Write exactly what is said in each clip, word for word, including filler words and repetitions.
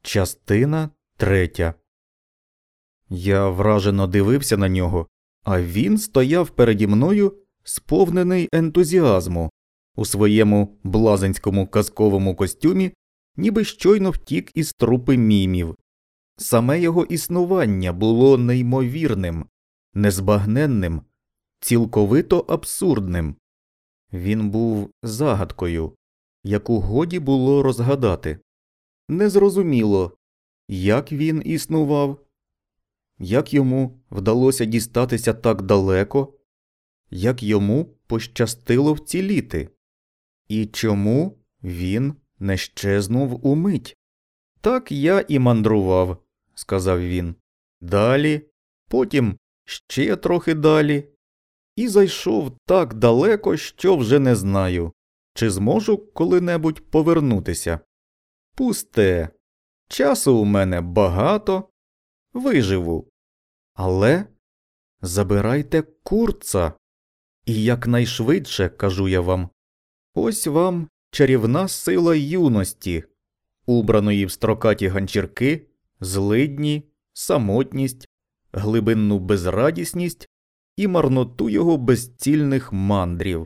Частина третя. Я вражено дивився на нього, а він стояв переді мною, сповнений ентузіазму, у своєму блазенському казковому костюмі, ніби щойно втік із трупи мімів. Саме його існування було неймовірним, незбагненним, цілковито абсурдним. Він був загадкою, яку годі було розгадати. Незрозуміло, як він існував, як йому вдалося дістатися так далеко, як йому пощастило вціліти, і чому він не щезнув умить. Так я і мандрував, сказав він. Далі, потім ще трохи далі, і зайшов так далеко, що вже не знаю, чи зможу коли-небудь повернутися. Пусте, часу у мене багато, виживу. Але забирайте Курца, і якнайшвидше, кажу я вам. Ось вам чарівна сила юності, убраної в строкаті ганчірки, злидні, самотність, глибинну безрадісність і марноту його безцільних мандрів.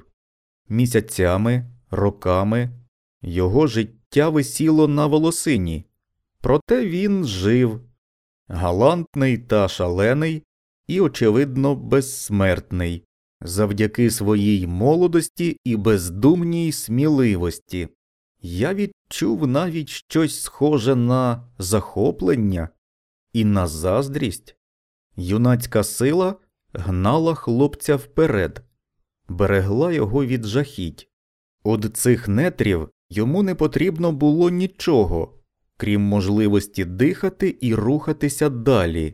Місяцями, роками його життя висіло на волосині, проте він жив, галантний та шалений і, очевидно, безсмертний, завдяки своїй молодості і бездумній сміливості. Я відчув навіть щось схоже на захоплення і на заздрість. Юнацька сила гнала хлопця вперед, берегла його від жахіть. Од цих нетрів йому не потрібно було нічого, крім можливості дихати і рухатися далі.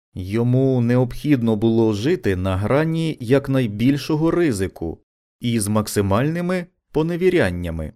Йому необхідно було жити на грані якнайбільшого ризику і з максимальними поневіряннями.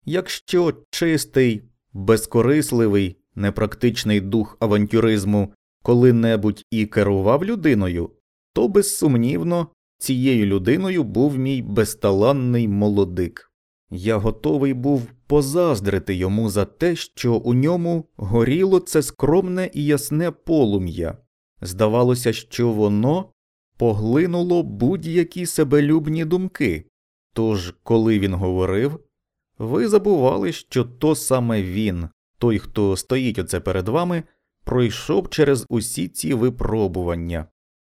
Якщо чистий, безкорисливий, непрактичний дух авантюризму коли-небудь і керував людиною, то, безсумнівно, цією людиною був мій безталанний молодик. Я готовий був позаздрити йому за те, що у ньому горіло це скромне і ясне полум'я. Здавалося, що воно поглинуло будь-які себелюбні думки. Тож, коли він говорив, ви забували, що то саме він, той, хто стоїть оце перед вами, пройшов через усі ці випробування.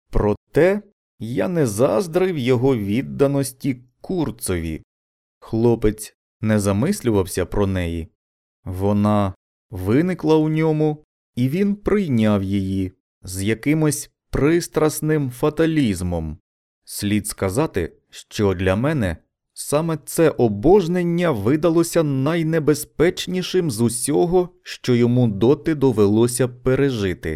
Проте я не заздрив його відданості Курцові. Хлопець не замислювався про неї. Вона виникла у ньому, і він прийняв її з якимось пристрасним фаталізмом. Слід сказати, що для мене саме це обожнення видалося найнебезпечнішим з усього, що йому доти довелося пережити.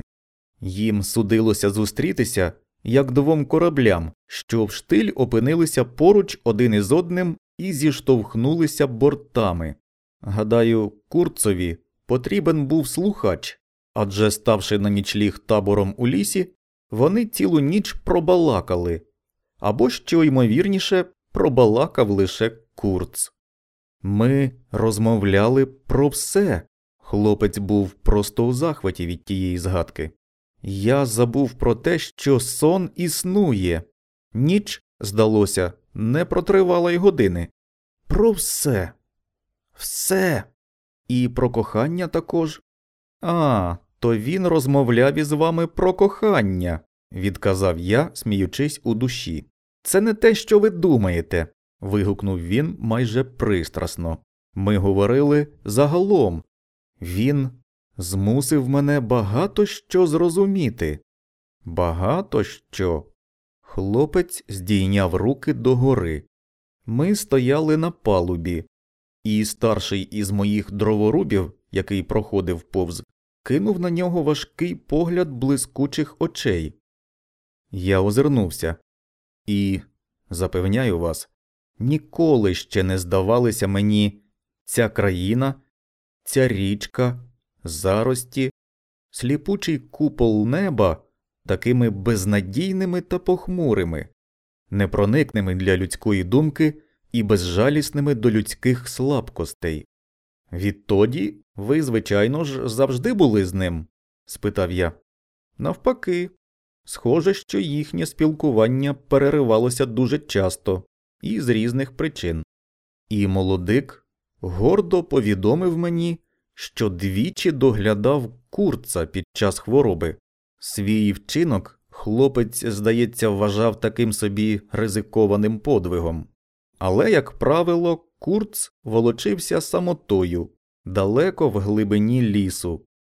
Їм судилося зустрітися, як двом кораблям, що вштиль опинилися поруч один із одним і зіштовхнулися бортами. Гадаю, Курцові потрібен був слухач, адже, ставши на нічліг табором у лісі, вони цілу ніч пробалакали, або, що ймовірніше, пробалакав лише Курц. Ми розмовляли про все. Хлопець був просто у захваті від тієї згадки. Я забув про те, що сон існує. Ніч, здалося, не протривала й години. Про все. Все. І про кохання також. А, то він розмовляв із вами про кохання, відказав я, сміючись у душі. Це не те, що ви думаєте, вигукнув він майже пристрасно. Ми говорили загалом. Він змусив мене багато що зрозуміти. Багато що. Хлопець здійняв руки догори. Ми стояли на палубі, і старший із моїх дроворубів, який проходив повз, кинув на нього важкий погляд блискучих очей. Я озирнувся. І, запевняю вас, ніколи ще не здавалися мені ця країна, ця річка, зарості, сліпучий купол неба такими безнадійними та похмурими, непроникними для людської думки і безжалісними до людських слабкостей. Відтоді ви, звичайно ж, завжди були з ним? Спитав я. Навпаки. Схоже, що їхнє спілкування переривалося дуже часто і з різних причин. І молодик гордо повідомив мені, що двічі доглядав Курца під час хвороби. Свій вчинок хлопець, здається, вважав таким собі ризикованим подвигом. Але, як правило, Курц волочився самотою, далеко в глибині лісу,